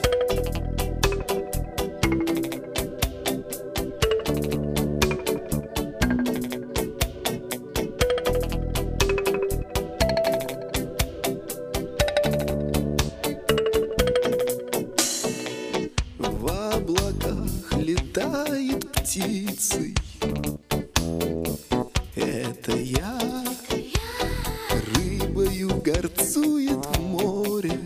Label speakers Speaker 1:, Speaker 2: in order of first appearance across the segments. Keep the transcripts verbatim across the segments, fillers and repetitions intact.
Speaker 1: Летает птицей. Это я. Рыбою горцует в море.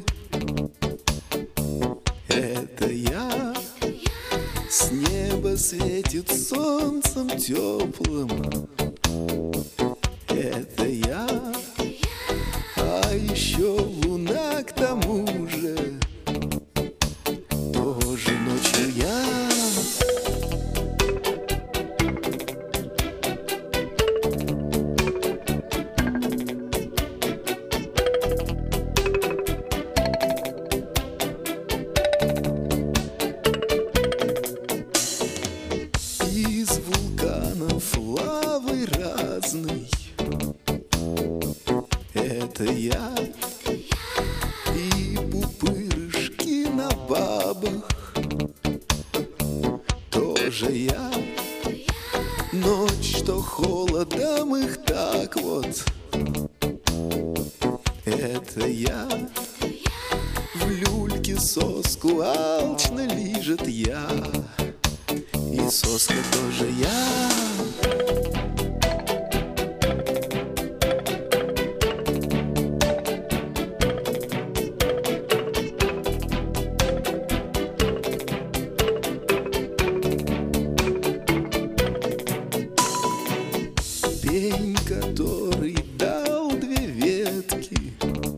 Speaker 1: Это я. С неба светит солнцем теплым. Это я. А еще луна к тому же. Тоже ночью я. Из вулканов лавы разной. Это я. И пупырышки на бабах. Тоже я. Ночь, что холодом их так вот. Это я. В люльке соску алчно лижет я. И соска тоже я. Пень, который дал две ветки.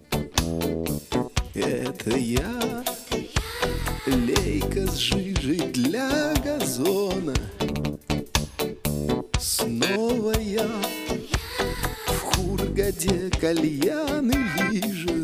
Speaker 1: Это я. Лейка с жижей для газона. Снова я. В Хургаде кальяны лижет.